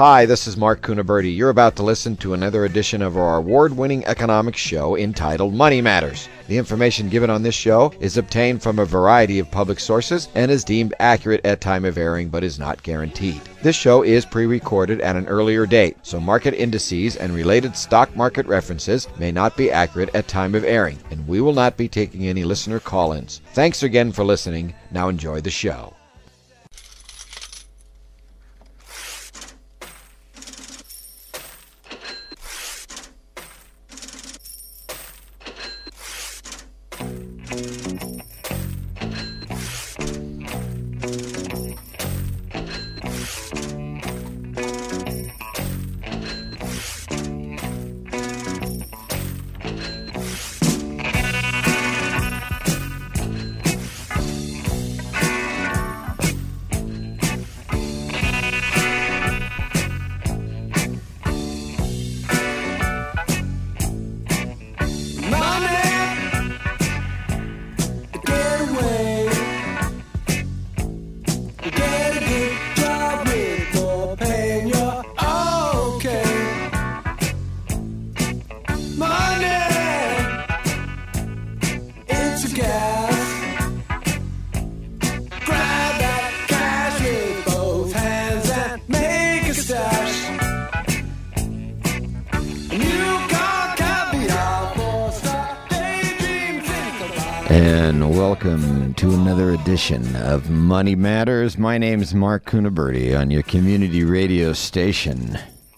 Hi, this is Mark Cunaberti. You're about to listen to another edition of our award-winning economics show entitled Money Matters. The information given on this show is obtained from a variety of public sources and is deemed accurate at time of airing, but is not guaranteed. This show is pre-recorded at an earlier date, so market indices and related stock market references may not be accurate at time of airing, and we will not be taking any listener call-ins. Thanks again for listening. Now enjoy the show. And welcome to another edition of Money Matters. My name is Mark Cunaberti on your community radio station.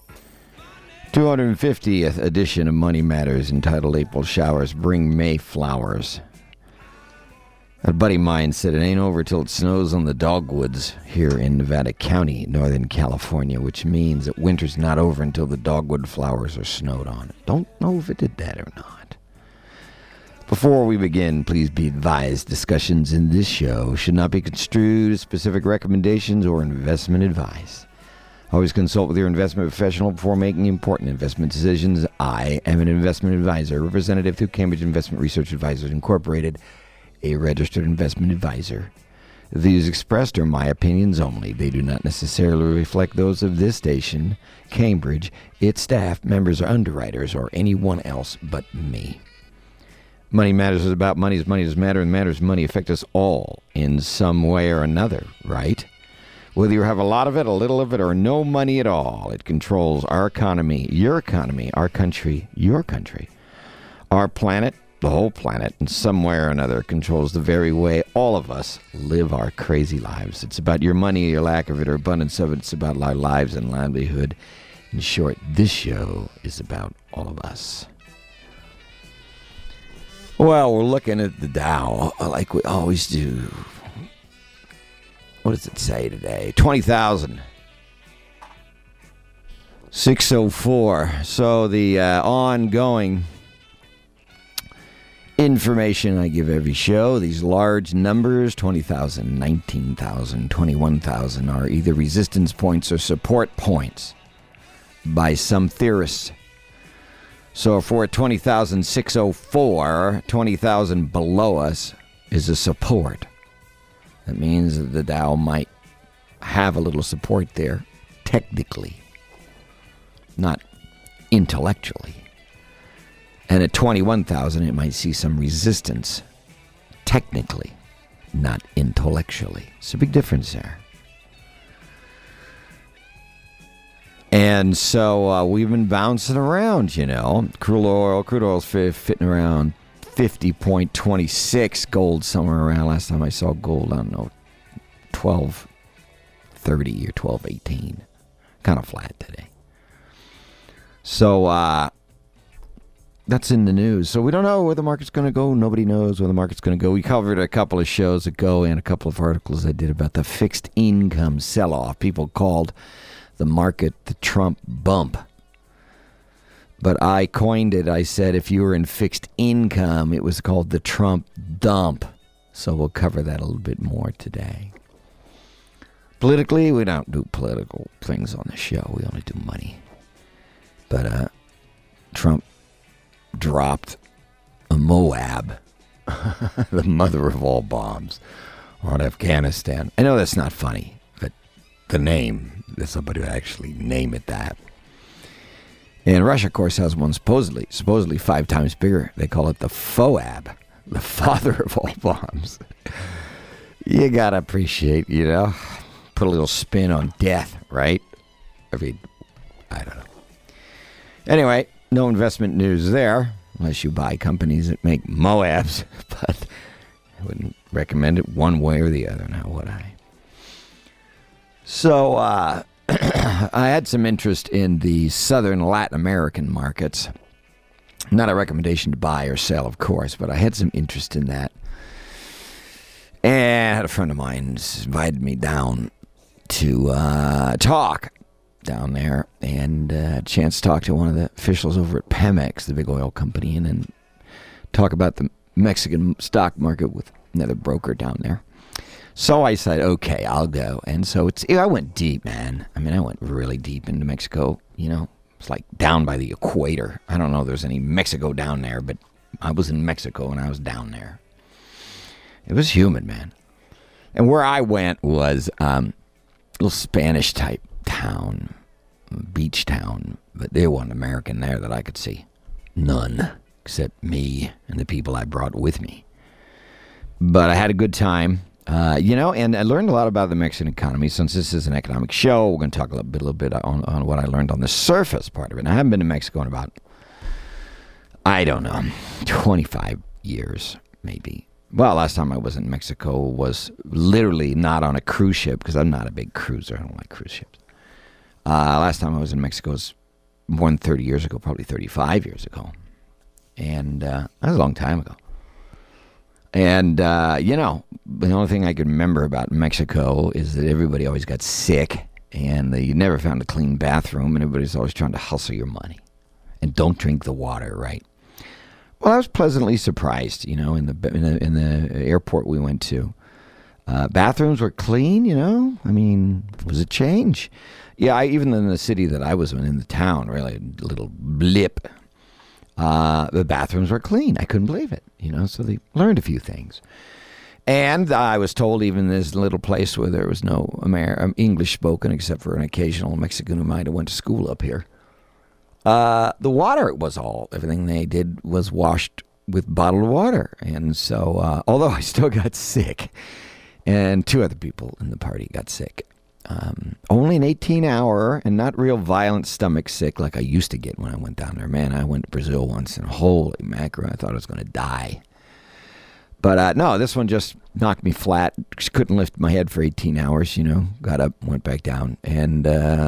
250th edition of Money Matters entitled April Showers Bring May Flowers. A buddy of mine said it ain't over till it snows on the dogwoods here in Nevada County, Northern California, which means that winter's not over until the dogwood flowers are snowed on. Don't know if it did that or not. Before we begin, please be advised discussions in this show should not be construed as specific recommendations or investment advice. Always consult with your investment professional before making important investment decisions. I am an investment advisor, representative through Cambridge Investment Research Advisors Incorporated, a registered investment advisor. The views expressed are my opinions only. They do not necessarily reflect those of this station, Cambridge, its staff, members, or underwriters, or anyone else but me. Money Matters is about money as money does matter, and matters money affect us all in some way or another, right? Whether you have a lot of it, a little of it, or no money at all, it controls our economy, our country, your country, our planet, the whole planet, in some way or another controls the very way all of us live our crazy lives. It's about your money, your lack of it, or abundance of it. It's about our lives and livelihood. In short, this show is about all of us. Well, we're looking at the Dow like we always do. What does it say today? 20,000. 604. So the ongoing information I give every show, these large numbers, 20,000, 19,000, 21,000, are either resistance points or support points by some theorists. So if we're at 20,604, 20,000 below us is a support. That means that the Dow might have a little support there, technically, not intellectually. And at 21,000, it might see some resistance, technically, not intellectually. It's a big difference there. And so we've been bouncing around, you know. Crude oil's fitting around 50.26. Gold somewhere around, last time I saw gold, I don't know, 12.30 or 12.18. Kind of flat today. So that's in the news. So we don't know where the market's going to go. Nobody knows where the market's going to go. We covered a couple of shows ago and a couple of articles I did about the fixed income sell-off. People called the market the Trump bump. But I coined it. I said if you were in fixed income, it was called the Trump dump. So we'll cover that a little bit more today. Politically, we don't do political things on the show. We only do money. But Trump dropped a Moab, the mother of all bombs, on Afghanistan. I know that's not funny, but the name. There's somebody who actually name it that. And Russia, of course, has one supposedly 5 times bigger. They call it the FOAB, the father of all bombs. You gotta appreciate, put a little spin on death, right? I don't know. Anyway, no investment news there, unless you buy companies that make MOABs, but I wouldn't recommend it one way or the other, now would I? So, I had some interest in the southern Latin American markets. Not a recommendation to buy or sell, of course, but I had some interest in that. And I had a friend of mine invited me down to talk down there, and a chance to talk to one of the officials over at Pemex, the big oil company, and then talk about the Mexican stock market with another broker down there. So I said, okay, I'll go. And so I went deep, man. I mean, I went really deep into Mexico, It's like down by the equator. I don't know if there's any Mexico down there, but I was in Mexico and I was down there. It was humid, man. And where I went was a little Spanish-type town, beach town, but there wasn't an American there that I could see. None, except me and the people I brought with me. But I had a good time, and I learned a lot about the Mexican economy. Since this is an economic show, we're going to talk a little bit on what I learned on the surface part of it. And I haven't been to Mexico in about, 25 years, maybe. Well, last time I was in Mexico was literally not on a cruise ship, because I'm not a big cruiser. I don't like cruise ships. Last time I was in Mexico was more than 30 years ago, probably 35 years ago. And that was a long time ago. And, the only thing I could remember about Mexico is that everybody always got sick, and you never found a clean bathroom, and everybody's always trying to hustle your money. And don't drink the water, right? Well, I was pleasantly surprised, in the airport we went to. Bathrooms were clean, I mean, it was a change. Yeah, even in the city that I was in the town, really, a little blip, the bathrooms were clean. I couldn't believe it, so they learned a few things. And I was told even this little place where there was no English spoken except for an occasional Mexican who might have went to school up here. The water everything they did was washed with bottled water. And so, although I still got sick, and 2 other people in the party got sick, only an 18-hour and not real violent stomach sick like I used to get when I went down there. Man, I went to Brazil once, and holy mackerel, I thought I was going to die. But no, this one just knocked me flat. Just couldn't lift my head for 18 hours, Got up, went back down. And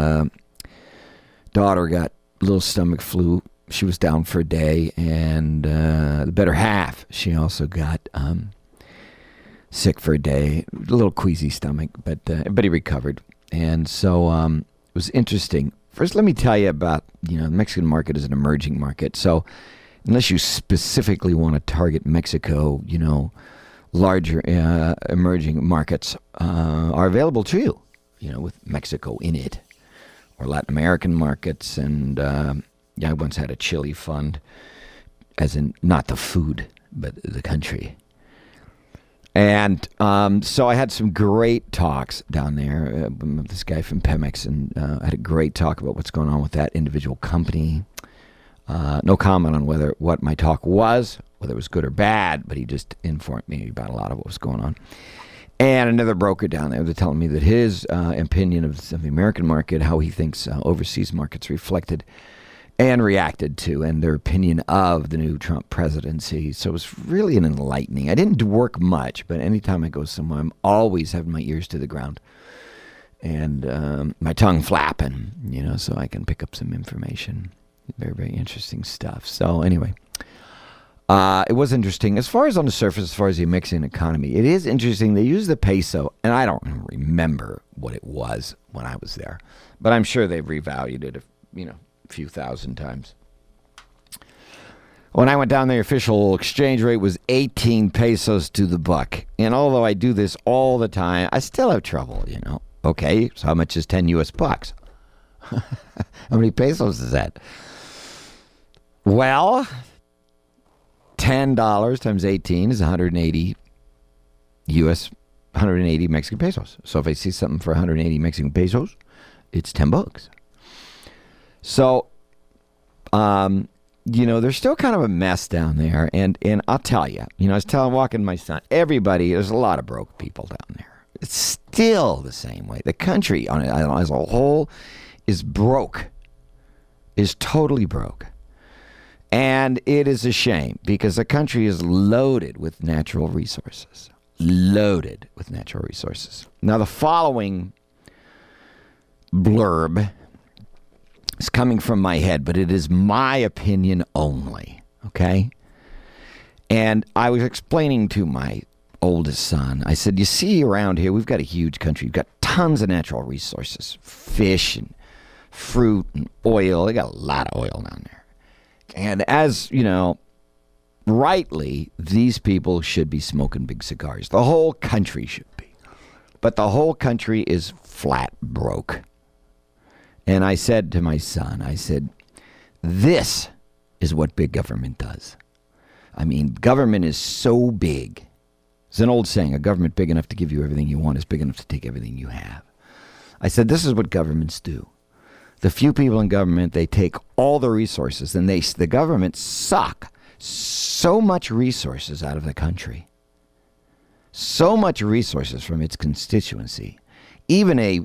daughter got a little stomach flu. She was down for a day. And the better half, she also got sick for a day. A little queasy stomach, but he recovered. And so it was interesting. First, let me tell you about, the Mexican market is an emerging market. So unless you specifically want to target Mexico, larger emerging markets are available to you, with Mexico in it, or Latin American markets. And I once had a Chile fund, as in not the food, but the country. And so I had some great talks down there with this guy from Pemex, and I had a great talk about what's going on with that individual company. No comment on what my talk was, whether it was good or bad, but he just informed me about a lot of what was going on. And another broker down there was telling me that his opinion of the American market, how he thinks overseas markets reflected and reacted to, and their opinion of the new Trump presidency. So it was really an enlightening. I didn't work much, but anytime I go somewhere, I'm always having my ears to the ground and my tongue flapping, so I can pick up some information. Very, very interesting stuff. So anyway, it was interesting. As far as on the surface, as far as the Mexican economy, it is interesting. They use the peso, and I don't remember what it was when I was there, but I'm sure they've revalued it, a few thousand times. When I went down, the official exchange rate was 18 pesos to the buck. And although I do this all the time, I still have trouble, Okay, so how much is 10 US bucks? How many pesos is that? Well, $10 times 18 is 180 180 Mexican pesos. So if I see something for 180 Mexican pesos, it's $10. So, there's still kind of a mess down there. And I'll tell you, I was walking my son, there's a lot of broke people down there. It's still the same way. The country as a whole is broke, is totally broke. And it is a shame because the country is loaded with natural resources. Loaded with natural resources. Now, the following blurb is coming from my head, but it is my opinion only, okay? And I was explaining to my oldest son, I said, you see around here, we've got a huge country. We've got tons of natural resources, fish and fruit and oil. They got a lot of oil down there. And as, rightly, these people should be smoking big cigars. The whole country should be. But the whole country is flat broke. And I said to my son, this is what big government does. I mean, government is so big. It's an old saying, a government big enough to give you everything you want is big enough to take everything you have. I said, this is what governments do. The few people in government, they take all the resources, and the government suck so much resources out of the country. So much resources from its constituency. Even a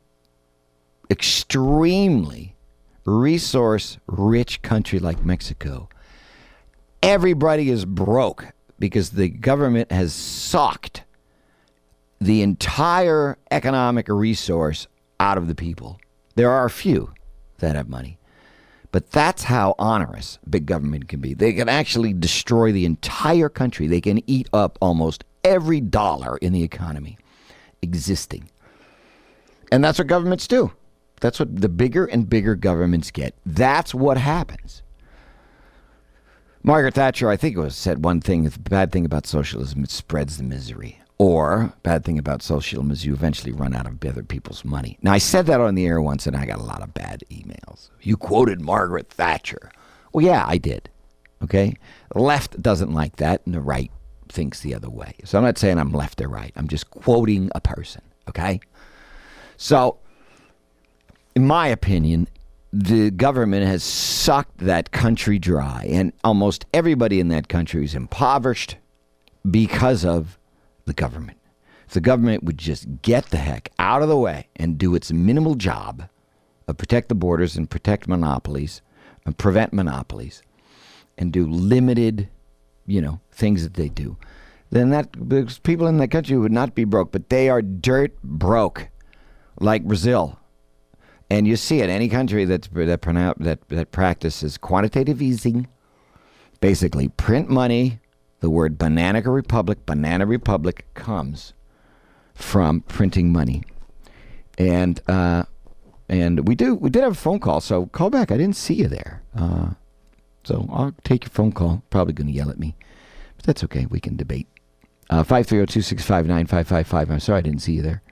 extremely resource-rich country like Mexico, everybody is broke because the government has sucked the entire economic resource out of the people. There are a few that have money, but that's how onerous big government can be. They can actually destroy the entire country. They can eat up almost every dollar in the economy existing. And that's what governments do. That's what the bigger and bigger governments get. That's what happens. Margaret Thatcher, I think it was said one thing, the bad thing about socialism, it spreads the misery. Or, bad thing about socialism is you eventually run out of other people's money. Now, I said that on the air once, and I got a lot of bad emails. You quoted Margaret Thatcher. Well, yeah, I did. Okay? The left doesn't like that, and the right thinks the other way. So I'm not saying I'm left or right. I'm just quoting a person. Okay? So, in my opinion, the government has sucked that country dry, and almost everybody in that country is impoverished because of the government. If the government would just get the heck out of the way and do its minimal job of protect the borders and protect monopolies and prevent monopolies and do limited, things that they do, then those people in that country would not be broke, but they are dirt broke, like Brazil. And you see it, any country that practices quantitative easing, basically print money. The word Banana Republic comes from printing money. And we did have a phone call, so call back. I didn't see you there. So I'll take your phone call. Probably going to yell at me, but that's okay. We can debate. 530-265-9555. I'm sorry I didn't see you there.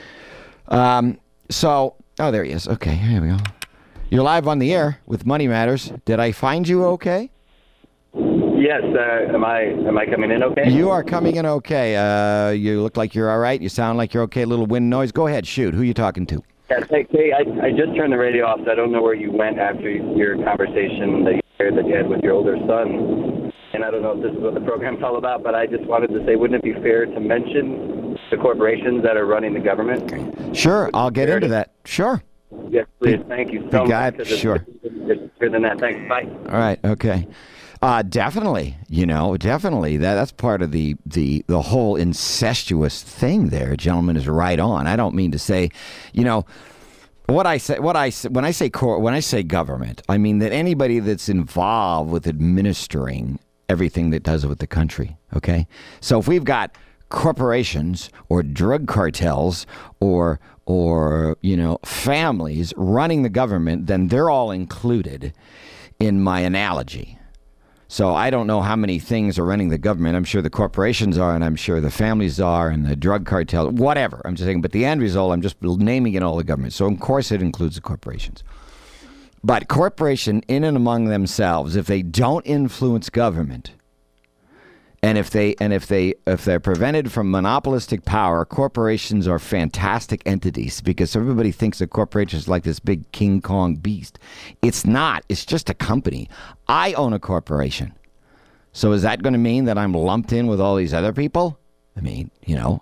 Oh, there he is. Okay, here we go. You're live on the air with Money Matters. Did I find you okay? Yes. Am I coming in okay? You are coming in okay. You look like you're all right. You sound like you're okay. A little wind noise. Go ahead. Shoot. Who are you talking to? Yeah, hey, I just turned the radio off, so I don't know where you went after your conversation that you had with your older son. And I don't know if this is what the program's all about, but I just wanted to say, wouldn't it be fair to mention the corporations that are running the government? Sure. I'll get into that. Sure. Yes, please. Thank you so much. Sure. It's bigger than that. Thanks. Bye. All right. Okay. Definitely. Definitely. That's part of the whole incestuous thing there. Gentleman is right on. I don't mean to say, when I say government, I mean that anybody that's involved with administering everything that does with the country. Okay. So if we've got corporations or drug cartels or families running the government, then they're all included in my analogy. So I don't know how many things are running the government. I'm sure the corporations are, and I'm sure the families are, and the drug cartel, whatever. I'm just saying, but the end result, I'm just naming it all the government. So of course it includes the corporations. But corporation in and among themselves, if they don't influence government, And if they're prevented from monopolistic power, corporations are fantastic entities because everybody thinks a corporation is like this big King Kong beast. It's not. It's just a company. I own a corporation. So is that going to mean that I'm lumped in with all these other people? I mean,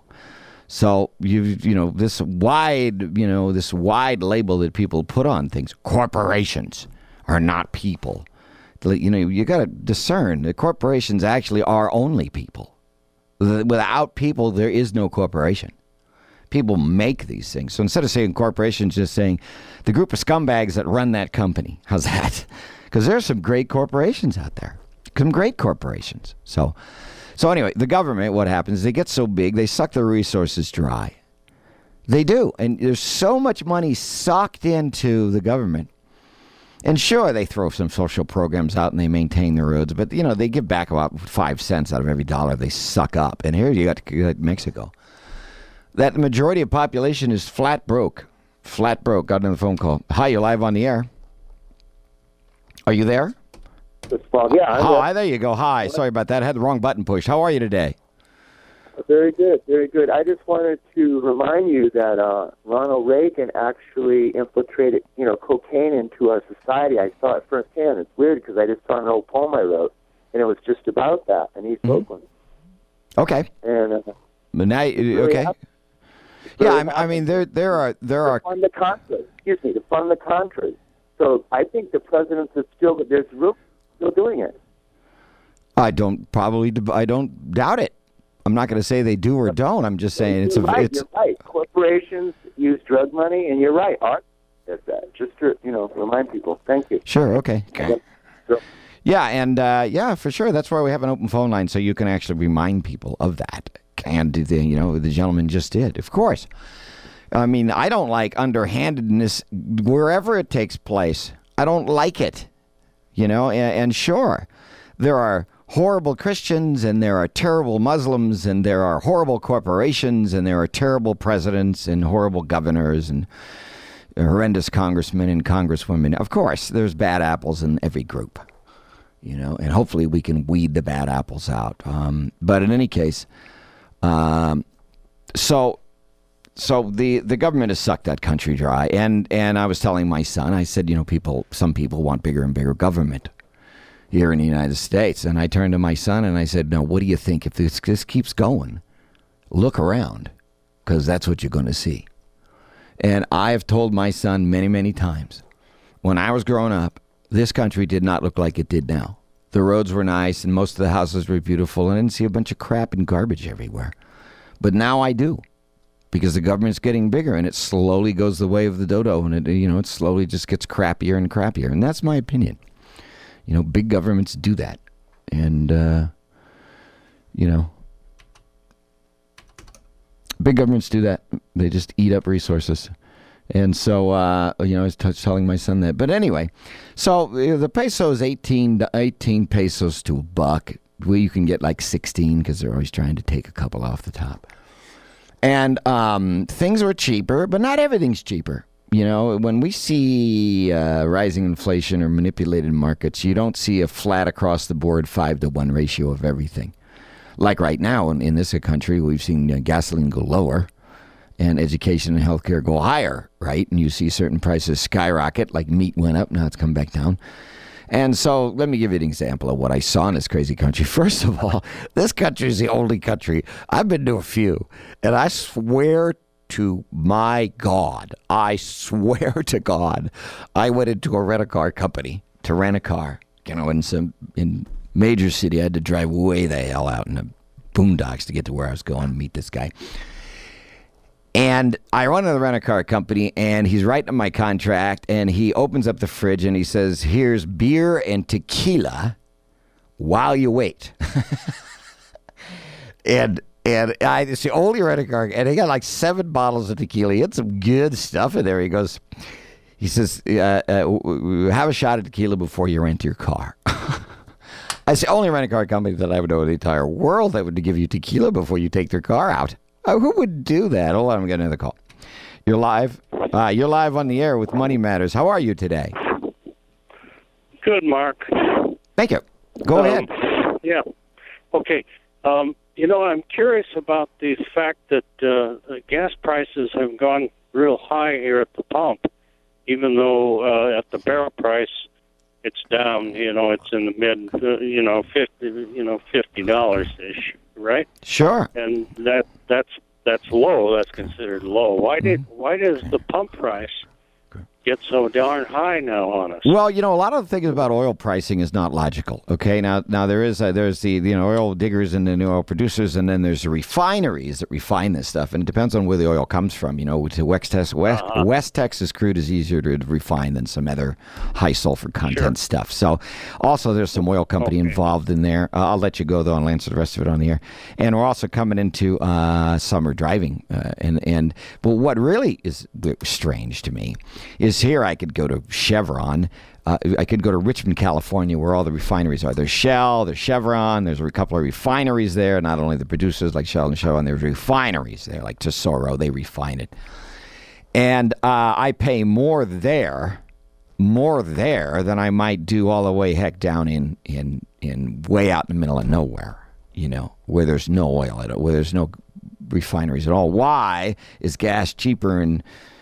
So this wide label that people put on things. Corporations are not people. You got to discern that corporations actually are only people. Without people, there is no corporation. People make these things. So instead of saying corporations, just saying the group of scumbags that run that company. How's that? Because there are some great corporations out there. Some great corporations. So anyway, the government, what happens, they get so big, they suck their resources dry. They do. And there's so much money sucked into the government. And sure, they throw some social programs out and they maintain the roads, but, they give back about 5 cents out of every dollar they suck up. And here you got Mexico. That the majority of population is flat broke. Flat broke. Got another phone call. Hi, you're live on the air. Are you there? Yeah. Hi, there you go. Hi. Sorry about that. I had the wrong button pushed. How are you today? Very good, very good. I just wanted to remind you that Ronald Reagan actually infiltrated, cocaine into our society. I saw it firsthand. It's weird because I just saw an old poem I wrote, and it was just about that in East Oakland. Okay. And but now, okay. Yeah, I mean, there are. To fund the Contras. Excuse me, to fund the Contras. So I think the presidents are still doing it. I don't doubt it. I'm not going to say they do or don't. I'm just saying you're right. Corporations use drug money, and you're right. Art does that. Just to remind people. Thank you. Sure. Okay. Yeah, and for sure. That's why we have an open phone line so you can actually remind people of that. And the gentleman just did. Of course. I mean, I don't like underhandedness wherever it takes place. I don't like it. And sure, there are horrible Christians, and there are terrible Muslims, and there are horrible corporations, and there are terrible presidents and horrible governors and horrendous congressmen and congresswomen. Of course, there's bad apples in every group, and hopefully we can weed the bad apples out. But in any case, so the government has sucked that country dry. And I was telling my son, I said, some people want bigger and bigger government here in the United States. And I turned to my son and I said, no, what do you think? If this keeps going, look around, because that's what you're going to see. And I have told my son many, many times, when I was growing up, this country did not look like it did now. The roads were nice and most of the houses were beautiful, and I didn't see a bunch of crap and garbage everywhere. But now I do, because the government's getting bigger and it slowly goes the way of the dodo, and it slowly just gets crappier and crappier. And that's my opinion. Big governments do that. And, big governments do that. They just eat up resources. And so, I was telling my son that. But anyway, so the peso is 18 pesos to $1. Well, you can get like 16 because they're always trying to take a couple off the top. And things are cheaper, but not everything's cheaper. When we see rising inflation or manipulated markets, you don't see a flat across the board 5-to-1 ratio of everything. Like right now in this country, we've seen gasoline go lower and education and healthcare go higher, right? And you see certain prices skyrocket, like meat went up, now it's come back down. And so let me give you an example of what I saw in this crazy country. First of all, this country is the only country. I've been to a few, and I swear to my God, I swear to God, I went into a rent-a-car company to rent a car. In major city, I had to drive way the hell out in the boondocks to get to where I was going to meet this guy. And I run to the rent-a-car company, and he's writing my contract, and he opens up the fridge, and he says, here's beer and tequila while you wait. and it's the only rent-a-car, and he got like 7 bottles of tequila. He had some good stuff in there. He says, have a shot of tequila before you rent your car. It's the only rent-a-car company that I would know in the entire world that would give you tequila before you take their car out. Who would do that? Hold on, I'm getting another call. You're live. You're live on the air with Money Matters. How are you today? Good, Mark. Thank you. Go ahead. Yeah. Okay. I'm curious about the fact that the gas prices have gone real high here at the pump, even though at the barrel price it's down. It's in the mid, $50 ish, right? Sure. And that's low. That's considered low. Why does the pump price get so darn high now on us? Well, a lot of the things about oil pricing is not logical. Okay, now there's the oil diggers and the oil producers, and then there's the refineries that refine this stuff, and it depends on where the oil comes from. To West Texas crude is easier to refine than some other high sulfur content stuff. So, also there's some oil company involved in there. I'll let you go though, and I'll answer the rest of it on the air. And we're also coming into summer driving, but what really is strange to me is here I could go to Chevron. I could go to Richmond, California, where all the refineries are. There's Shell, there's Chevron, there's a couple of refineries there. Not only the producers like Shell and Chevron, there's refineries there, like Tesoro, they refine it. And I pay more there than I might do all the way heck down in way out in the middle of nowhere, where there's no oil at it, where there's no refineries at all. Why is gas cheaper in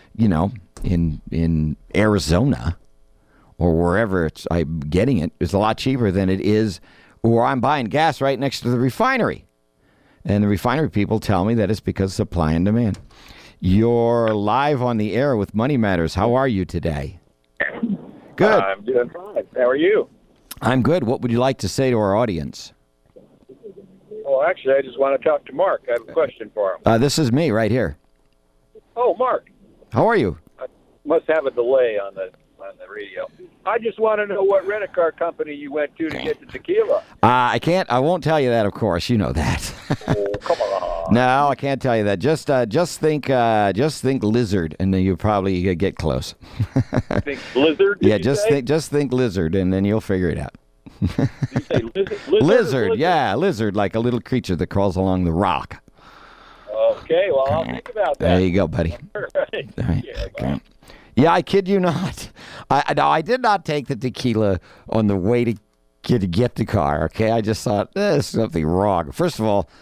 Arizona or wherever I'm getting it is a lot cheaper than it is where I'm buying gas right next to the refinery? And the refinery people tell me that it's because of supply and demand. You're live on the air with Money Matters. How are you today? Good. I'm doing fine. How are you? I'm good. What would you like to say to our audience? Well, actually, I just want to talk to Mark. I have a question for him. This is me right here. Oh, Mark. How are you? I must have a delay on the radio. I just want to know what rent-a-car company you went to get the tequila. I won't tell you that, of course. You know that. Oh, come on. No, I can't tell you that. Just think lizard, and then you'll probably get close. Think lizard? Yeah, just think lizard, and then you'll figure it out. Did you say lizard? Lizard, yeah, lizard, like a little creature that crawls along the rock. Okay, well, I'll think about that. There you go, buddy. All right. All right. Yeah, Okay. Yeah, I kid you not. I did not take the tequila on the way to get the car, okay? I just thought, there's something wrong. First of all,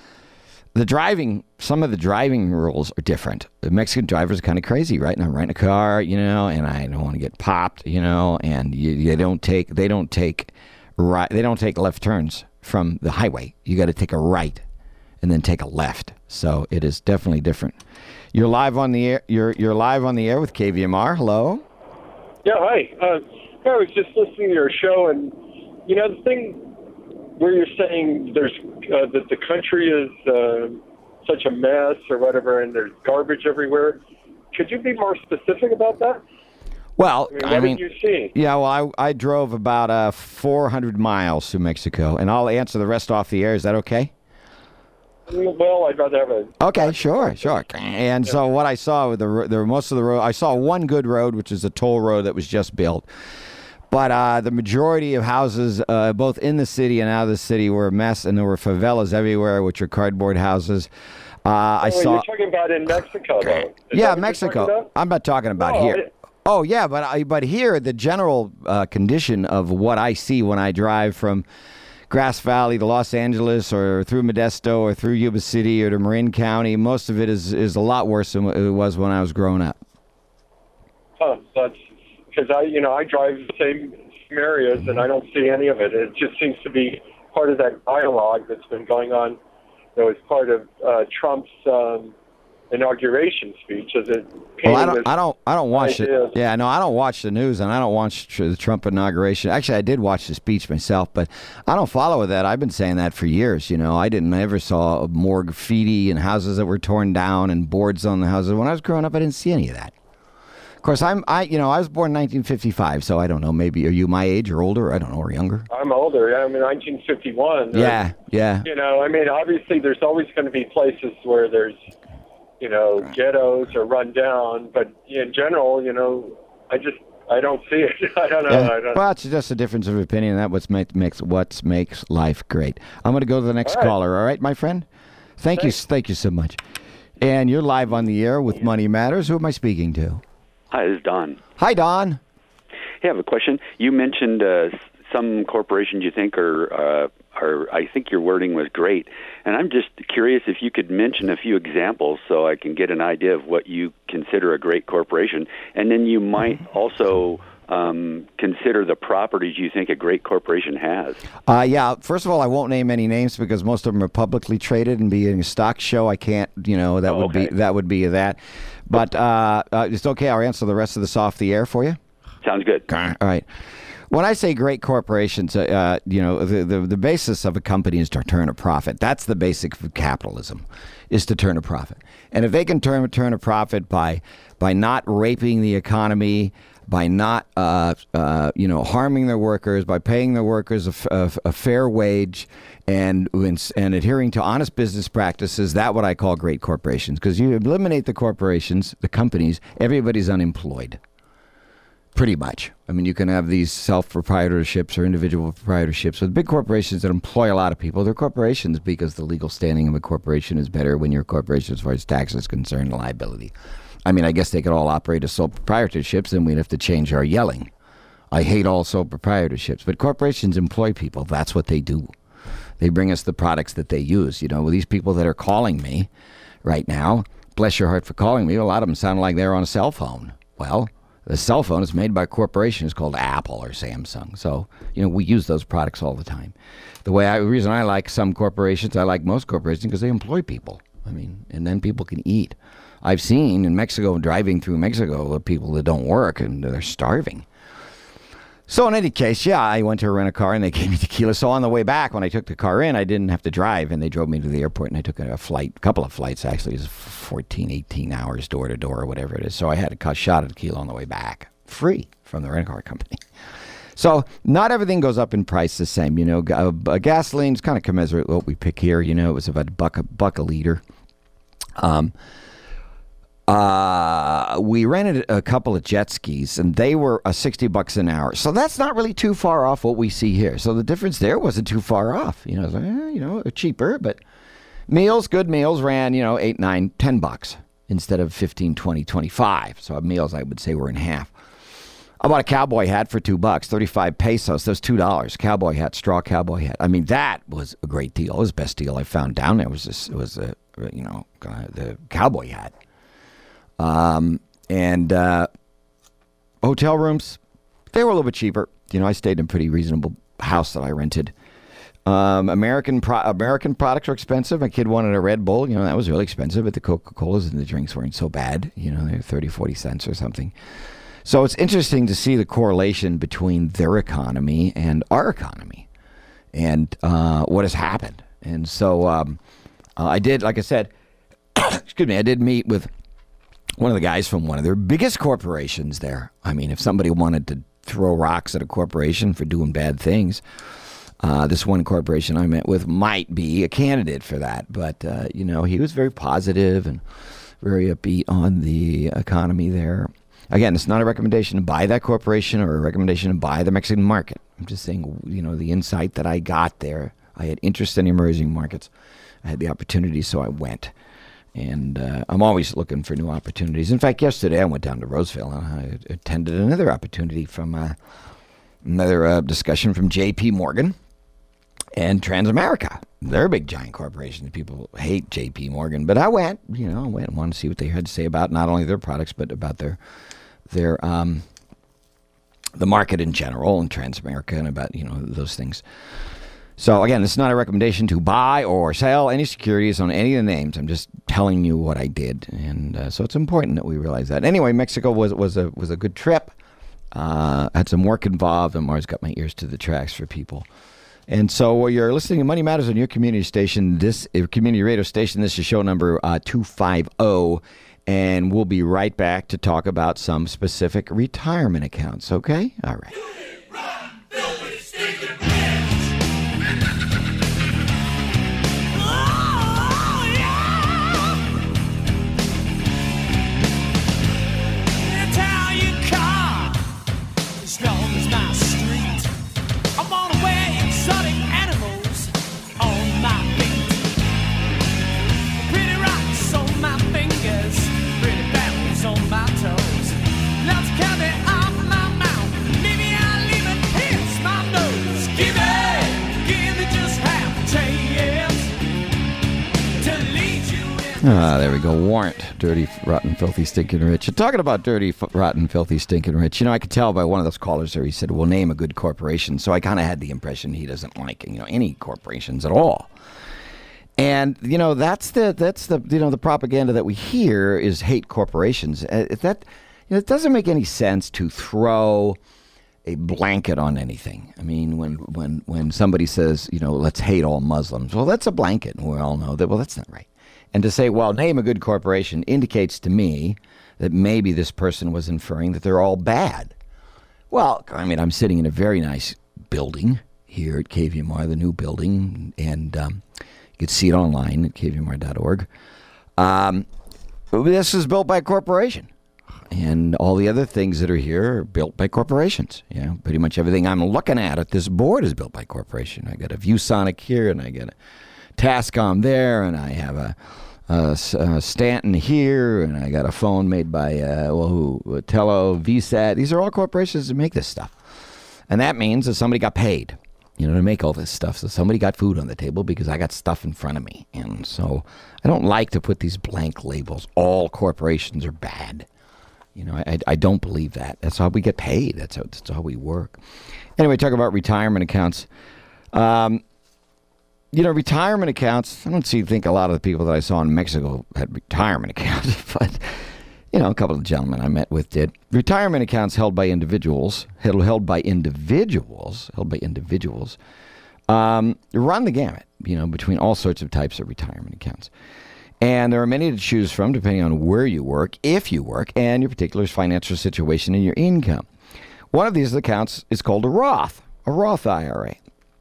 some of the driving rules are different. The Mexican drivers are kind of crazy, right? And I'm renting a car, and I don't want to get popped, and they don't take left turns from the highway. You got to take a right and then take a left. So it is definitely different. You're live on the air. You're live on the air with KVMR. Hello. Yeah, hi. I was just listening to your show, and the thing where you're saying there's that the country is such a mess or whatever, and there's garbage everywhere. Could you be more specific about that? Well, what did you see? Yeah, well, I drove about 400 miles to Mexico, and I'll answer the rest off the air. Is that okay? Well, I'd rather have a... Okay, sure. And so what I saw, most of the road, I saw one good road, which is a toll road that was just built. But the majority of houses, both in the city and out of the city, were a mess, and there were favelas everywhere, which are cardboard houses. You're talking about in Mexico, though. Yeah, Mexico. I'm not talking about here. Oh, yeah, but here, the general condition of what I see when I drive from Grass Valley to Los Angeles or through Modesto or through Yuba City or to Marin County, most of it is a lot worse than it was when I was growing up. Oh, that's because I drive the same areas and I don't see any of it. It just seems to be part of that dialogue that's been going on. As part of Trump's inauguration speech, as it. Well, I don't watch it. Yeah, no, I don't watch the news, and I don't watch the Trump inauguration. Actually, I did watch the speech myself, but I don't follow that. I've been saying that for years. I never saw more graffiti and houses that were torn down and boards on the houses. When I was growing up, I didn't see any of that. Of course, I was born in 1955, so I don't know. Maybe are you my age or older? I don't know, or younger. I'm older. I'm in 1951. Yeah. Obviously, there's always going to be places where there's ghettos are run down, but in general, I don't see it. I don't know. Yeah. Well, it's just a difference of opinion. That's what makes life great. I'm going to go to the next caller. All right, my friend. Thank you so much. And you're live on the air with Money Matters. Who am I speaking to? Hi, this is Don. Hi, Don. Hey, I have a question. You mentioned some corporations you think are I think your wording was great. And I'm just curious if you could mention a few examples so I can get an idea of what you consider a great corporation. And then you might also consider the properties you think a great corporation has. Yeah. First of all, I won't name any names because most of them are publicly traded, and being a stock show, I can't. That would be that. But it's okay. I'll answer the rest of this off the air for you. Sounds good. All right. When I say great corporations, the basis of a company is to turn a profit. That's the basic of capitalism, is to turn a profit. And if they can turn a profit by not raping the economy, by not harming their workers, by paying their workers a fair wage, and adhering to honest business practices, that's what I call great corporations. Because you eliminate the corporations, the companies, everybody's unemployed. Pretty much. I mean, you can have these self-proprietorships or individual proprietorships with big corporations that employ a lot of people. They're corporations because the legal standing of a corporation is better when you're a corporation as far as tax is concerned and liability. I mean, I guess they could all operate as sole proprietorships, and we'd have to change our yelling. I hate all sole proprietorships. But corporations employ people. That's what they do. They bring us the products that they use. These people that are calling me right now, bless your heart for calling me, a lot of them sound like they're on a cell phone. Well, the cell phone is made by corporations called Apple or Samsung. So, we use those products all the time. The reason I like some corporations, I like most corporations, because they employ people. I mean, and then people can eat. I've seen in Mexico, driving through Mexico, people that don't work and they're starving. So in any case, yeah, I went to rent a car and they gave me tequila. So on the way back, when I took the car in, I didn't have to drive, and they drove me to the airport, and I took a couple of flights actually. It was 14, 18 hours door to door or whatever it is. So I had a shot of tequila on the way back, free from the rent car company. So not everything goes up in price the same. Gasoline's kind of commensurate with what we pick here. It was about a buck a liter. We rented a couple of jet skis, and they were $60 an hour. So that's not really too far off what we see here. So the difference there wasn't too far off. Cheaper, but good meals ran, $8, $9, $10 instead of $15, $20, $25. So meals, I would say, were in half. I bought a cowboy hat for $2, 35 pesos. That was $2. Cowboy hat, straw cowboy hat. I mean, that was a great deal. It was the best deal I found down there. The cowboy hat. Hotel rooms, they were a little bit cheaper. I stayed in a pretty reasonable house that I rented. American products are expensive. My kid wanted a Red Bull. That was really expensive, but the Coca-Colas and the drinks weren't so bad. They're 30, 40 cents or something. So it's interesting to see the correlation between their economy and our economy and what has happened. And so I did, like I said, I did meet with one of the guys from one of their biggest corporations there. I mean, if somebody wanted to throw rocks at a corporation for doing bad things, this one corporation I met with might be a candidate for that. But, he was very positive and very upbeat on the economy there. Again, it's not a recommendation to buy that corporation or a recommendation to buy the Mexican market. I'm just saying, the insight that I got there. I had interest in emerging markets. I had the opportunity, so I went. And I'm always looking for new opportunities. In fact, yesterday I went down to Roseville and I attended another opportunity from another discussion from J.P. Morgan and Transamerica. They're a big, giant corporation. People hate J.P. Morgan, but I went. I went and wanted to see what they had to say about not only their products but about their the market in general and Transamerica and about those things. So, again, this is not a recommendation to buy or sell any securities on any of the names. I'm just telling you what I did. And so it's important that we realize that. Anyway, Mexico was a good trip. Had some work involved. I'm always got my ears to the tracks for people. And so you're listening to Money Matters on your community station, this community radio station. This is show number 250. And we'll be right back to talk about some specific retirement accounts. Okay? All right. On my toes, let's count it off my mouth. Maybe I'll leave it here. There we go. Warrant. Dirty, rotten, filthy, stinking rich. And talking about dirty, rotten, filthy, stinking rich, I could tell by one of those callers there, he said, well, name a good corporation. So I kind of had the impression he doesn't like, any corporations at all. And, that's the propaganda that we hear is hate corporations. It doesn't make any sense to throw a blanket on anything. I mean, when somebody says, let's hate all Muslims, well, that's a blanket. And we all know that, well, that's not right. And to say, well, name a good corporation indicates to me that maybe this person was inferring that they're all bad. Well, I mean, I'm sitting in a very nice building here at KVMR, the new building, and you can see it online at kvmr.org. This is built by a corporation. And all the other things that are here are built by corporations. Pretty much everything I'm looking at this board is built by corporation. I got a ViewSonic here, and I got a Tascom there, and I have a Stanton here, and I got a phone made by Tello, VSAT. These are all corporations that make this stuff. And that means that somebody got paid, to make all this stuff. So somebody got food on the table because I got stuff in front of me. And so I don't like to put these blank labels. All corporations are bad. I don't believe that. That's how we get paid. That's how we work. Anyway, talk about retirement accounts. Retirement accounts, I don't think a lot of the people that I saw in Mexico had retirement accounts, but, a couple of gentlemen I met with did. Retirement accounts held by individuals, run the gamut, between all sorts of types of retirement accounts. And there are many to choose from depending on where you work, if you work, and your particular financial situation and your income. One of these accounts is called a Roth IRA.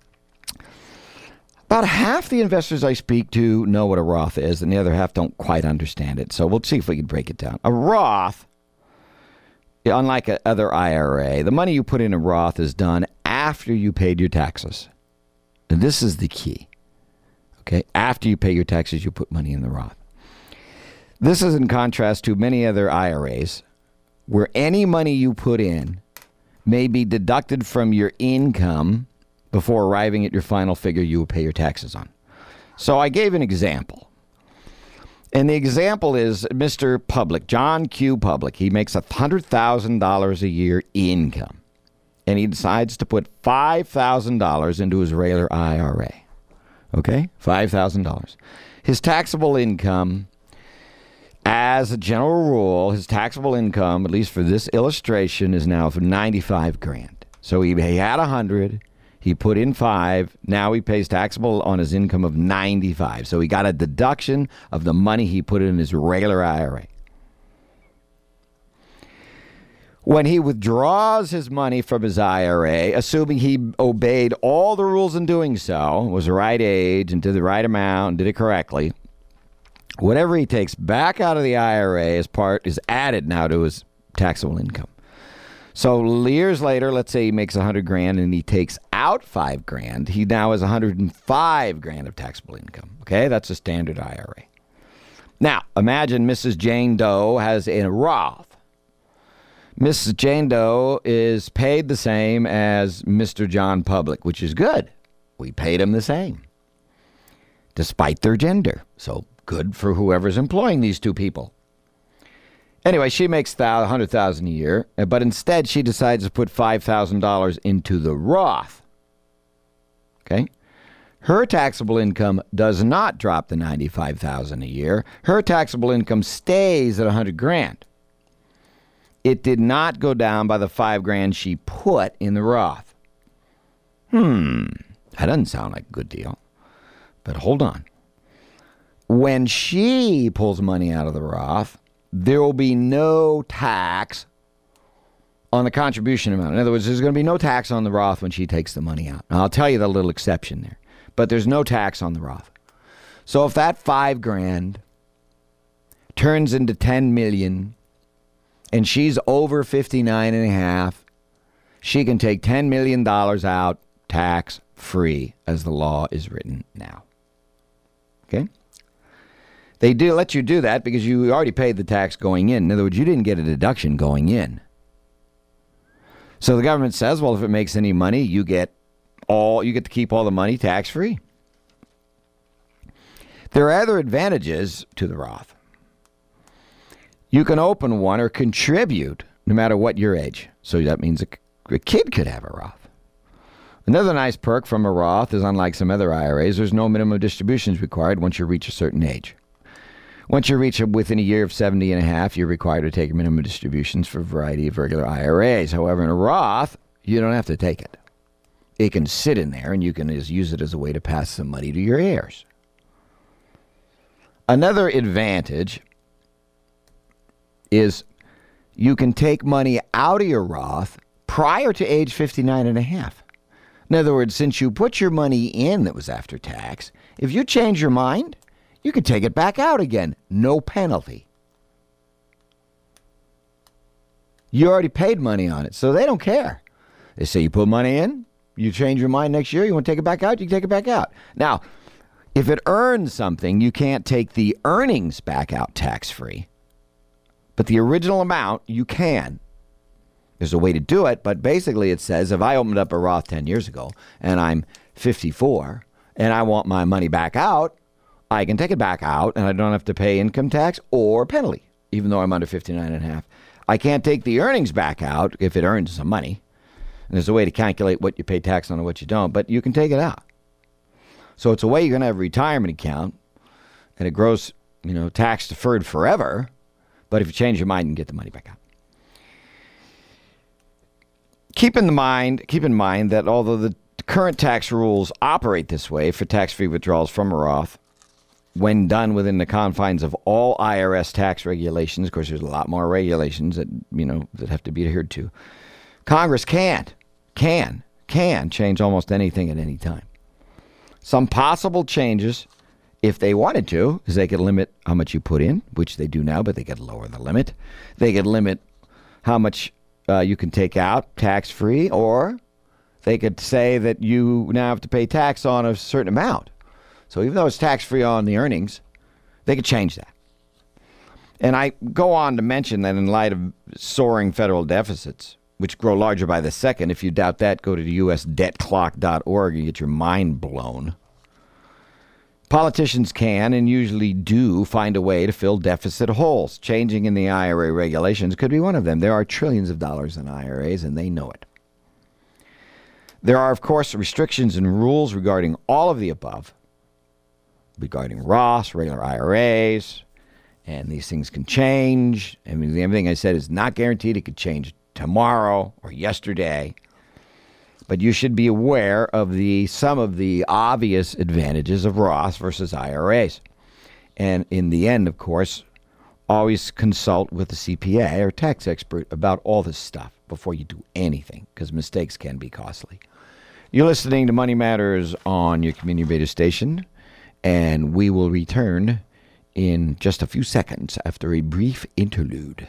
About half the investors I speak to know what a Roth is, and the other half don't quite understand it. So we'll see if we can break it down. A Roth, unlike other IRA, the money you put in a Roth is done after you paid your taxes. And this is the key. Okay, after you pay your taxes, you put money in the Roth. This is in contrast to many other IRAs, where any money you put in may be deducted from your income before arriving at your final figure you will pay your taxes on. So I gave an example. And the example is Mr. Public, John Q. Public. He makes $100,000 a year income. And he decides to put $5,000 into his regular IRA. Okay? $5,000. His taxable income, as a general rule, his taxable income, at least for this illustration, is now for $95,000. So he had $100,000. He put in $5,000. Now he pays taxable on his income of $95,000. So he got a deduction of the money he put in his regular IRA. When he withdraws his money from his IRA, assuming he obeyed all the rules in doing so, was the right age and did the right amount and did it correctly, whatever he takes back out of the IRA is added now to his taxable income. So years later, let's say he makes $100,000 and he takes out $5,000. He now has $105,000 of taxable income. Okay, that's a standard IRA. Now, imagine Mrs. Jane Doe has a Roth. Mrs. Jane Doe is paid the same as Mr. John Public, which is good. We paid him the same, despite their gender. So good for whoever's employing these two people. Anyway, she makes $100,000 a year, but instead she decides to put $5,000 into the Roth. Okay? Her taxable income does not drop to $95,000 a year. Her taxable income stays at $100,000. It did not go down by the $5,000 she put in the Roth. That doesn't sound like a good deal. But hold on. When she pulls money out of the Roth, there will be no tax on the contribution amount. In other words, there's going to be no tax on the Roth when she takes the money out. And I'll tell you the little exception there. But there's no tax on the Roth. So if that $5,000 turns into $10 million and she's over 59 and a half, she can take $10 million out tax-free as the law is written now. Okay? They do let you do that because you already paid the tax going in. In other words, you didn't get a deduction going in. So the government says, well, if it makes any money, you get to keep all the money tax-free. There are other advantages to the Roth. You can open one or contribute no matter what your age. So that means a kid could have a Roth. Another nice perk from a Roth is, unlike some other IRAs, there's no minimum distributions required once you reach a certain age. Once you reach within a year of 70 and a half, you're required to take minimum distributions for a variety of regular IRAs. However, in a Roth, you don't have to take it. It can sit in there, and you can just use it as a way to pass some money to your heirs. Another advantage is you can take money out of your Roth prior to age 59 and a half. In other words, since you put your money in that was after tax, if you change your mind, you can take it back out again. No penalty. You already paid money on it, so they don't care. They say you put money in, you change your mind next year, you want to take it back out, you can take it back out. Now, if it earns something, you can't take the earnings back out tax-free. But the original amount, you can. There's a way to do it, but basically it says if I opened up a Roth 10 years ago and I'm 54 and I want my money back out, I can take it back out and I don't have to pay income tax or penalty, even though I'm under 59 and a half. I can't take the earnings back out if it earns some money. And there's a way to calculate what you pay tax on and what you don't, but you can take it out. So it's a way you're going to have a retirement account and it grows, tax deferred forever. But if you change your mind, you can get the money back out. Keep in mind that although the current tax rules operate this way for tax-free withdrawals from a Roth, when done within the confines of all IRS tax regulations, of course, there's a lot more regulations that have to be adhered to. Congress can change almost anything at any time. Some possible changes, if they wanted to, is they could limit how much you put in, which they do now, but they could lower the limit. They could limit how much you can take out tax-free, or they could say that you now have to pay tax on a certain amount. So even though it's tax-free on the earnings, they could change that. And I go on to mention that in light of soaring federal deficits, which grow larger by the second, if you doubt that, go to the usdebtclock.org and get your mind blown. Politicians can and usually do find a way to fill deficit holes. Changing in the IRA regulations could be one of them. There are trillions of dollars in IRAs, and they know it. There are, of course, restrictions and rules regarding all of the above, regarding Roths, regular IRAs, and these things can change. I mean, everything I said is not guaranteed. It could change tomorrow or yesterday. But you should be aware of some of the obvious advantages of Roths versus IRAs. And in the end, of course, always consult with a CPA or tax expert about all this stuff before you do anything, because mistakes can be costly. You're listening to Money Matters on your community radio station, and we will return in just a few seconds after a brief interlude.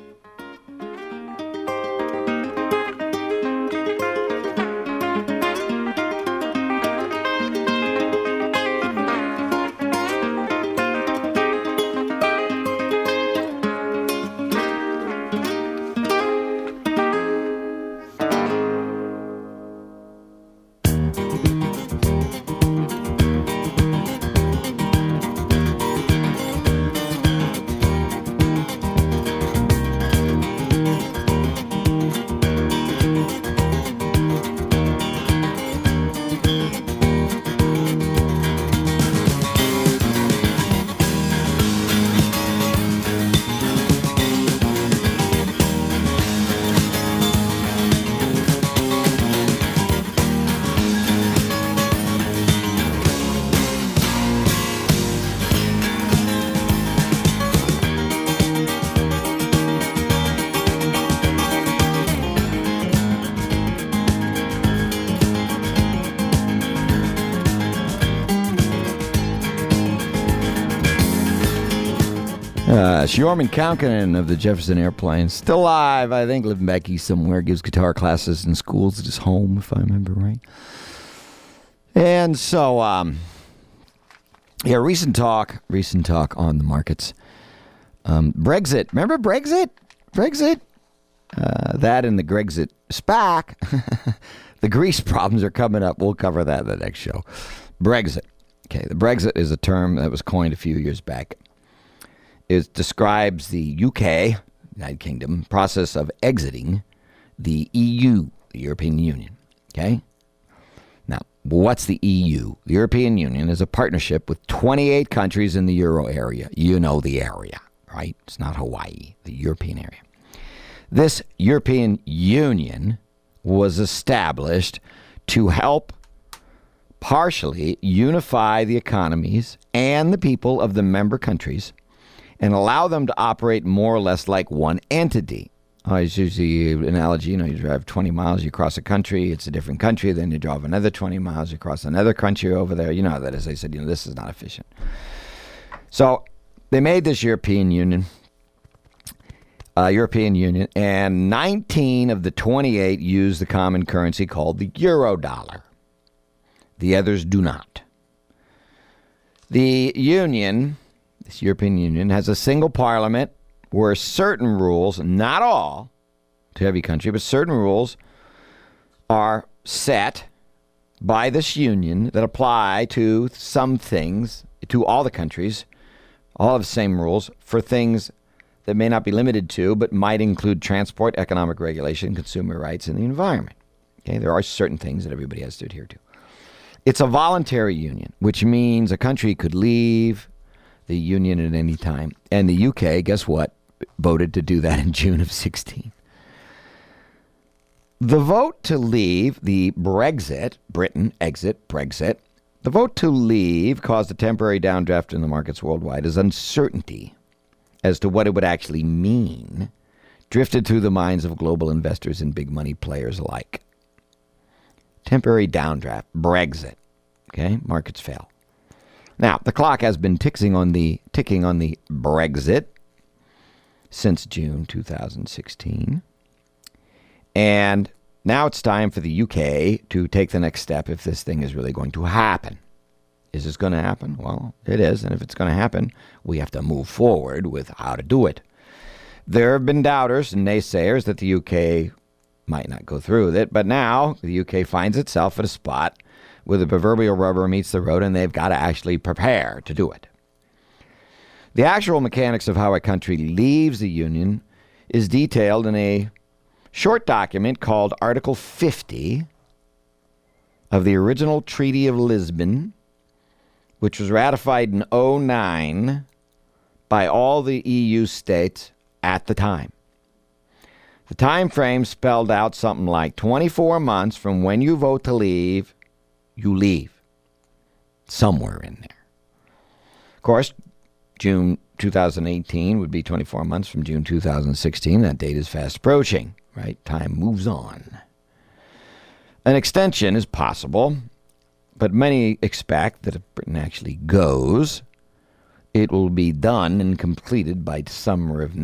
Shorman Kaukonen of the Jefferson Airplane, still alive, I think, living back east somewhere, gives guitar classes in schools at his home, if I remember right. And so, recent talk on the markets. Brexit, remember Brexit? That and the Grexit SPAC. The Greece problems are coming up. We'll cover that in the next show. Brexit. Okay, the Brexit is a term that was coined a few years back. It describes the UK, United Kingdom, process of exiting the EU, the European Union. Okay? Now, what's the EU? The European Union is a partnership with 28 countries in the Euro area. You know the area, right? It's not Hawaii, the European area. This European Union was established to help partially unify the economies and the people of the member countries and allow them to operate more or less like one entity. I use the analogy, you drive 20 miles, you cross a country, it's a different country, then you drive another 20 miles, you cross another country over there. You know how that is. They said, this is not efficient. So they made this European Union, and 19 of the 28 use the common currency called the Eurodollar. The others do not. The Union, this European Union, has a single parliament where certain rules, not all to every country, but certain rules are set by this union that apply to some things, to all the countries, all have the same rules for things that may not be limited to, but might include transport, economic regulation, consumer rights, and the environment. Okay, there are certain things that everybody has to adhere to. It's a voluntary union, which means a country could leave the union at any time. And the UK, guess what, voted to do that in June of 16. The vote to leave the Brexit, Britain, exit, Brexit, the vote to leave caused a temporary downdraft in the markets worldwide as uncertainty as to what it would actually mean drifted through the minds of global investors and big money players alike. Temporary downdraft, Brexit. Okay, markets fell. Now, the clock has been ticking on the Brexit since June 2016. And now it's time for the UK to take the next step if this thing is really going to happen. Is this going to happen? Well, it is. And if it's going to happen, we have to move forward with how to do it. There have been doubters and naysayers that the UK might not go through with it. But now the UK finds itself at a spot where the proverbial rubber meets the road and they've got to actually prepare to do it. The actual mechanics of how a country leaves the Union is detailed in a short document called Article 50 of the original Treaty of Lisbon, which was ratified in 2009 by all the EU states at the time. The time frame spelled out something like 24 months from when you vote to leave, you leave. Somewhere in there. Of course, June 2018 would be 24 months from June 2016. That date is fast approaching, right? Time moves on. An extension is possible, but many expect that if Britain actually goes, it will be done and completed by summer of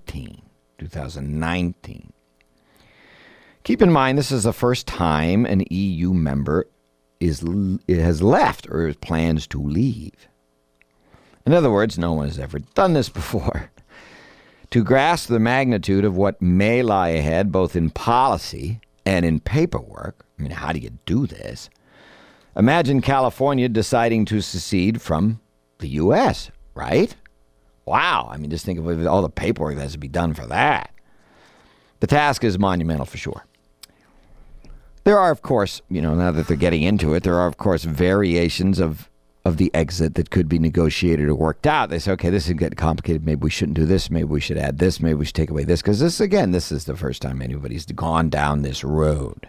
2019. Keep in mind, this is the first time an EU member has left or plans to leave. In other words, no one has ever done this before. To grasp the magnitude of what may lie ahead, both in policy and in paperwork, I mean, how do you do this? Imagine California deciding to secede from the U.S., right? Wow. I mean, just think of all the paperwork that has to be done for that. The task is monumental for sure. There are, of course, now that they're getting into it, there are, of course, variations of the exit that could be negotiated or worked out. They say, okay, this is getting complicated. Maybe we shouldn't do this. Maybe we should add this. Maybe we should take away this. Because this is the first time anybody's gone down this road.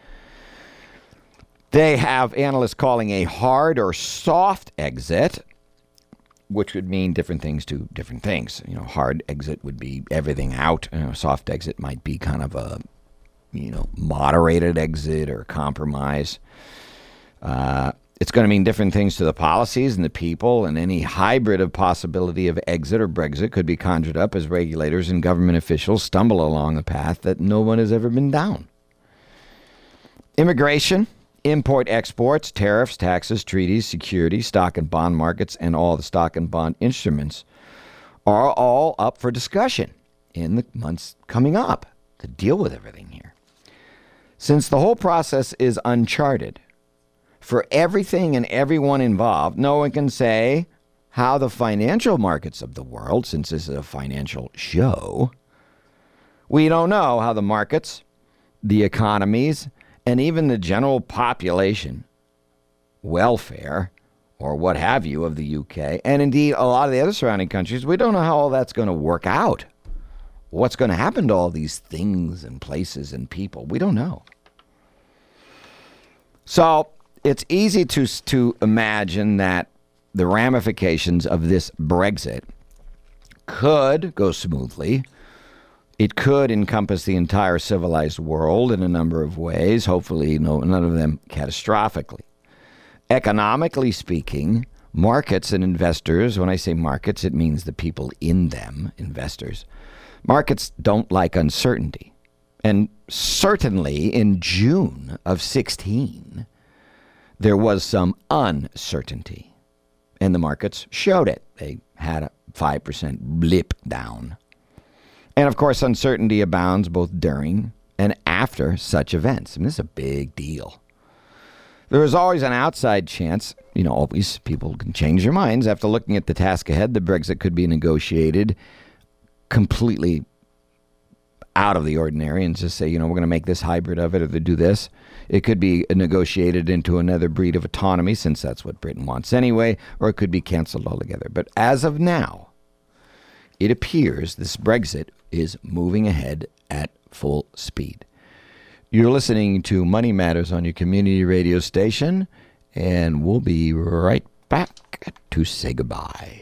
They have analysts calling a hard or soft exit, which would mean different things to different things. Hard exit would be everything out. Soft exit might be kind of a, moderated exit or compromise. It's going to mean different things to the policies and the people, and any hybrid of possibility of exit or Brexit could be conjured up as regulators and government officials stumble along a path that no one has ever been down. Immigration, import, exports, tariffs, taxes, treaties, security, stock and bond markets, and all the stock and bond instruments are all up for discussion in the months coming up to deal with everything here. Since the whole process is uncharted, for everything and everyone involved. No one can say how the financial markets of the world, since this is a financial show, we don't know how the markets, the economies, and even the general population welfare or what have you of the UK, and indeed a lot of the other surrounding countries, we don't know how all that's going to work out. What's going to happen to all these things and places and people? We don't know. So it's easy to imagine that the ramifications of this Brexit could go smoothly. It could encompass the entire civilized world in a number of ways, hopefully none of them catastrophically. Economically speaking, markets and investors, when I say markets, it means the people in them, investors. Markets don't like uncertainty. And certainly in June of 16, there was some uncertainty. And the markets showed it. They had a 5% blip down. And of course, uncertainty abounds both during and after such events. I mean, this is a big deal. There is always an outside chance, always people can change their minds after looking at the task ahead. The Brexit could be negotiated completely out of the ordinary and just say, we're going to make this hybrid of it or to do this. It could be negotiated into another breed of autonomy, since that's what Britain wants anyway, or it could be canceled altogether. But as of now, it appears this Brexit is moving ahead at full speed. You're listening to Money Matters on your community radio station, and we'll be right back to say goodbye.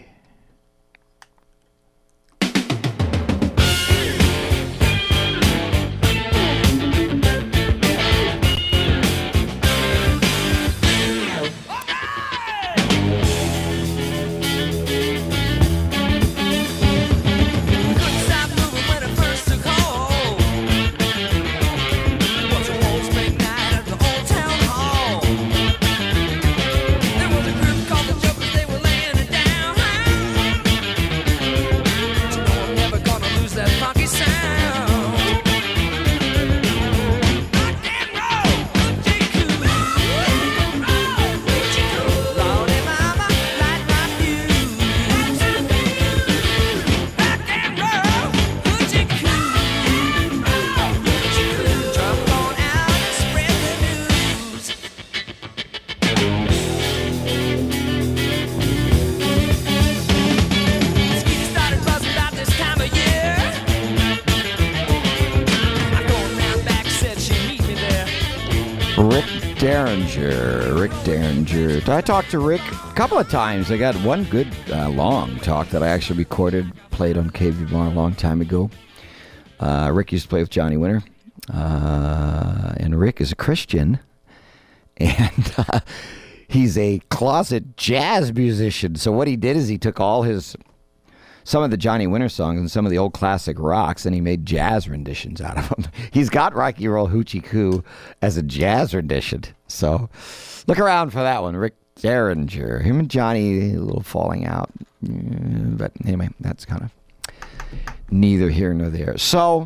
Rick Derringer. I talked to Rick a couple of times. I got one good long talk that I actually recorded, played on KVBR a long time ago. Rick used to play with Johnny Winter. And Rick is a Christian. And he's a closet jazz musician. So what he did is he took some of the Johnny Winter songs and some of the old classic rocks, and he made jazz renditions out of them. He's got Rocky Roll Hoochie Coo as a jazz rendition. So look around for that one. Rick Derringer. Him and Johnny, a little falling out. But anyway, that's kind of neither here nor there. So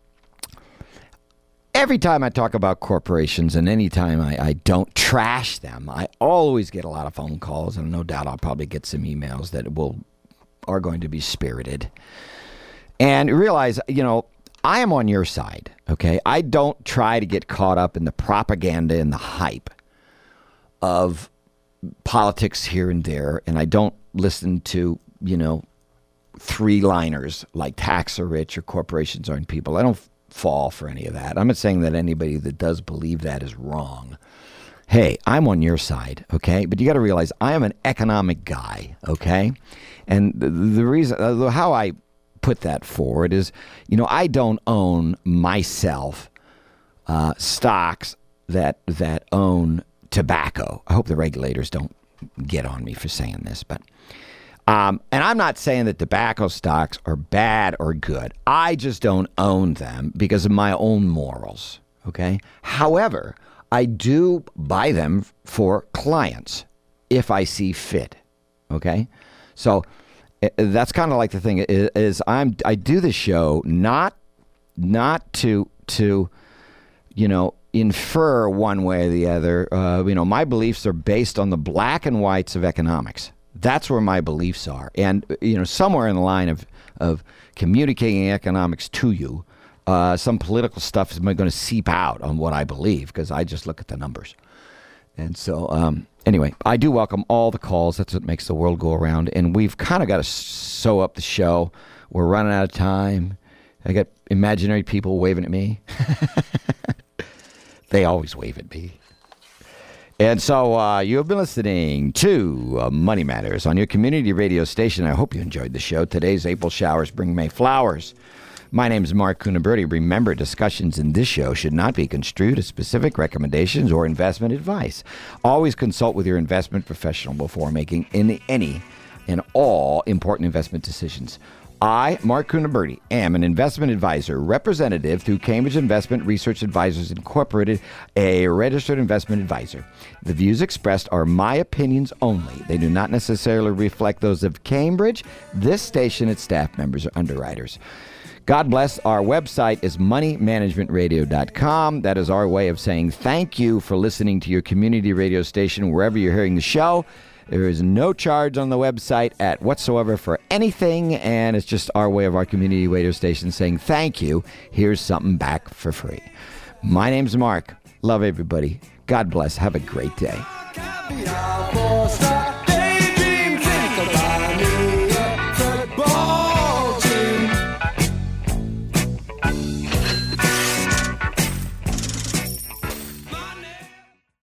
every time I talk about corporations and any time I don't trash them, I always get a lot of phone calls, and no doubt I'll probably get some emails that are going to be spirited. And realize, I am on your side, okay? I don't try to get caught up in the propaganda and the hype of politics here and there, and I don't listen to, three-liners like tax are rich or corporations aren't people. I don't fall for any of that. I'm not saying that anybody that does believe that is wrong. Hey, I'm on your side, okay? But you got to realize I am an economic guy, okay? And the reason, how I put that forward is, I don't own myself stocks that own tobacco. I hope the regulators don't get on me for saying this, but and I'm not saying that tobacco stocks are bad or good. I just don't own them because of my own morals, okay? However, I do buy them for clients if I see fit, okay? So that's kind of like the thing is I do the show not to infer one way or the other. My beliefs are based on the black and whites of economics. That's where my beliefs are. And, somewhere in the line of communicating economics to you, some political stuff is going to seep out on what I believe because I just look at the numbers. And so, anyway, I do welcome all the calls. That's what makes the world go around. And we've kind of got to sew up the show. We're running out of time. I got imaginary people waving at me. They always wave at me. And so you have been listening to Money Matters on your community radio station. I hope you enjoyed the show. Today's April showers bring May flowers. My name is Mark Cunaberti. Remember, discussions in this show should not be construed as specific recommendations or investment advice. Always consult with your investment professional before making any and all important investment decisions. I, Mark Cunaberti, am an investment advisor representative through Cambridge Investment Research Advisors Incorporated, a registered investment advisor. The views expressed are my opinions only. They do not necessarily reflect those of Cambridge, this station, its staff members, or underwriters. God bless. Our website is moneymanagementradio.com. That is our way of saying thank you for listening to your community radio station wherever you're hearing the show. There is no charge on the website whatsoever for anything, and it's just our way of our community radio station saying thank you. Here's something back for free. My name's Mark. Love everybody. God bless. Have a great day.